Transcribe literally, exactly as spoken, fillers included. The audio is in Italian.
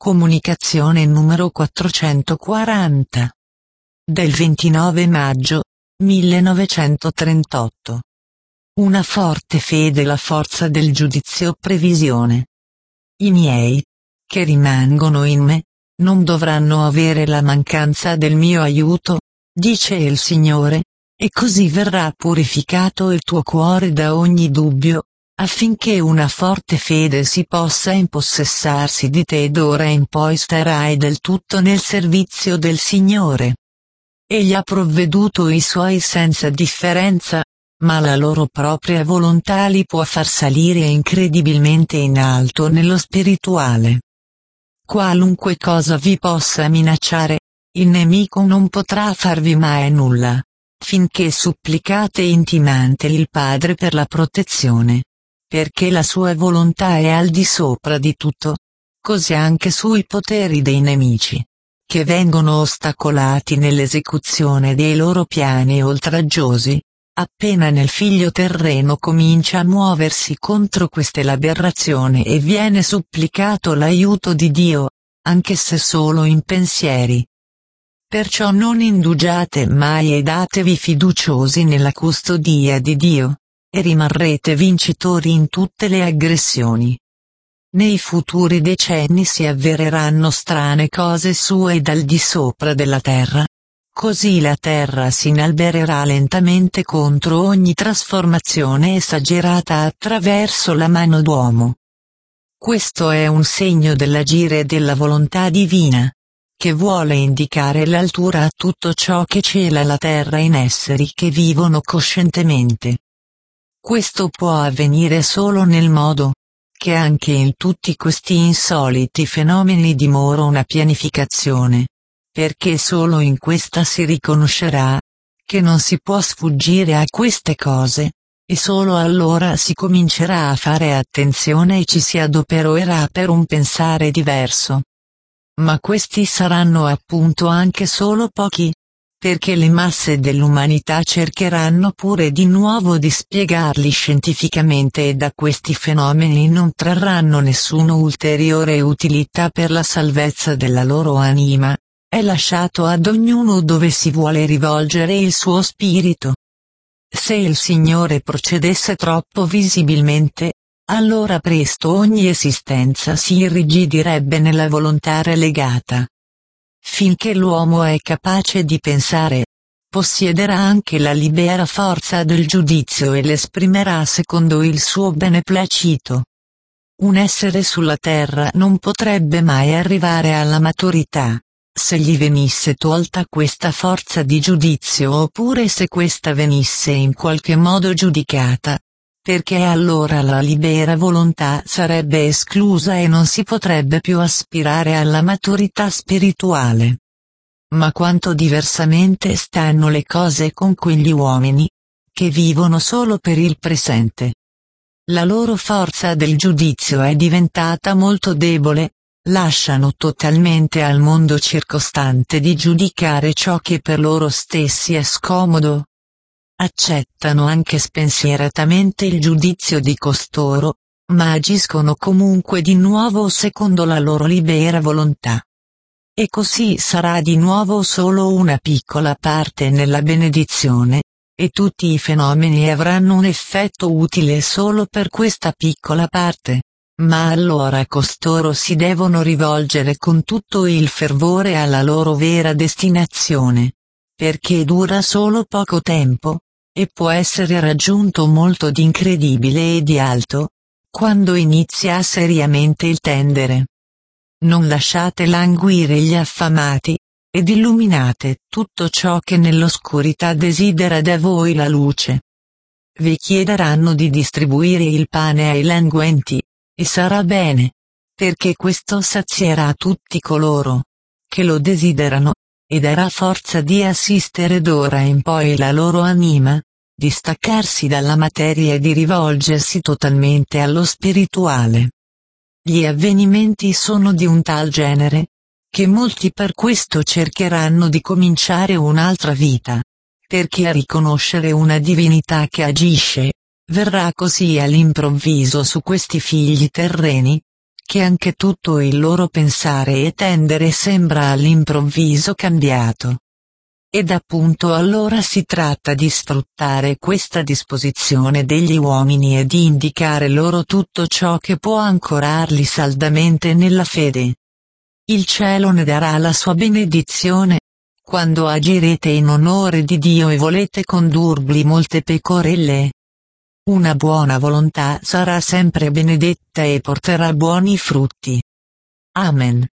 Comunicazione numero quattrocentoquaranta. Del ventinove maggio millenovecentotrentotto. Una forte fede, la forza del giudizio. Previsione. I miei, che rimangono in me, non dovranno avere la mancanza del mio aiuto, dice il Signore, e così verrà purificato il tuo cuore da ogni dubbio, affinché una forte fede si possa impossessarsi di te, ed ora in poi starai del tutto nel servizio del Signore. Egli ha provveduto i suoi senza differenza, ma la loro propria volontà li può far salire incredibilmente in alto nello spirituale. Qualunque cosa vi possa minacciare, il nemico non potrà farvi mai nulla, finché supplicate intimante il Padre per la protezione, perché la sua volontà è al di sopra di tutto, così anche sui poteri dei nemici, che vengono ostacolati nell'esecuzione dei loro piani oltraggiosi, appena nel figlio terreno comincia a muoversi contro queste l'aberrazione e viene supplicato l'aiuto di Dio, anche se solo in pensieri. Perciò non indugiate mai e datevi fiduciosi nella custodia di Dio, e rimarrete vincitori in tutte le aggressioni. Nei futuri decenni si avvereranno strane cose sue dal di sopra della terra. Così la terra si inalbererà lentamente contro ogni trasformazione esagerata attraverso la mano d'uomo. Questo è un segno dell'agire e della volontà divina, che vuole indicare l'altura a tutto ciò che cela la terra in esseri che vivono coscientemente. Questo può avvenire solo nel modo che anche in tutti questi insoliti fenomeni dimora una pianificazione, perché solo in questa si riconoscerà che non si può sfuggire a queste cose, e solo allora si comincerà a fare attenzione e ci si adopererà per un pensare diverso. Ma questi saranno appunto anche solo pochi, perché le masse dell'umanità cercheranno pure di nuovo di spiegarli scientificamente, e da questi fenomeni non trarranno nessuna ulteriore utilità per la salvezza della loro anima. È lasciato ad ognuno dove si vuole rivolgere il suo spirito. Se il Signore procedesse troppo visibilmente, allora presto ogni esistenza si irrigidirebbe nella volontà relegata. Finché l'uomo è capace di pensare, possiederà anche la libera forza del giudizio e l'esprimerà secondo il suo beneplacito. Un essere sulla terra non potrebbe mai arrivare alla maturità, se gli venisse tolta questa forza di giudizio, oppure se questa venisse in qualche modo giudicata, perché allora la libera volontà sarebbe esclusa e non si potrebbe più aspirare alla maturità spirituale. Ma quanto diversamente stanno le cose con quegli uomini, che vivono solo per il presente. La loro forza del giudizio è diventata molto debole, lasciano totalmente al mondo circostante di giudicare ciò che per loro stessi è scomodo. Accettano anche spensieratamente il giudizio di costoro, ma agiscono comunque di nuovo secondo la loro libera volontà. E così sarà di nuovo solo una piccola parte nella benedizione, e tutti i fenomeni avranno un effetto utile solo per questa piccola parte. Ma allora costoro si devono rivolgere con tutto il fervore alla loro vera destinazione, perché dura solo poco tempo, e può essere raggiunto molto di incredibile e di alto, quando inizia seriamente il tendere. Non lasciate languire gli affamati, ed illuminate tutto ciò che nell'oscurità desidera da voi la luce. Vi chiederanno di distribuire il pane ai languenti, e sarà bene, perché questo sazierà tutti coloro che lo desiderano, e darà forza di assistere d'ora in poi la loro anima, di staccarsi dalla materia e di rivolgersi totalmente allo spirituale. Gli avvenimenti sono di un tal genere, che molti per questo cercheranno di cominciare un'altra vita, perché a riconoscere una divinità che agisce, verrà così all'improvviso su questi figli terreni, che anche tutto il loro pensare e tendere sembra all'improvviso cambiato. Ed appunto allora si tratta di sfruttare questa disposizione degli uomini e di indicare loro tutto ciò che può ancorarli saldamente nella fede. Il cielo ne darà la sua benedizione, quando agirete in onore di Dio e volete condurgli molte pecorelle. Una buona volontà sarà sempre benedetta e porterà buoni frutti. Amen.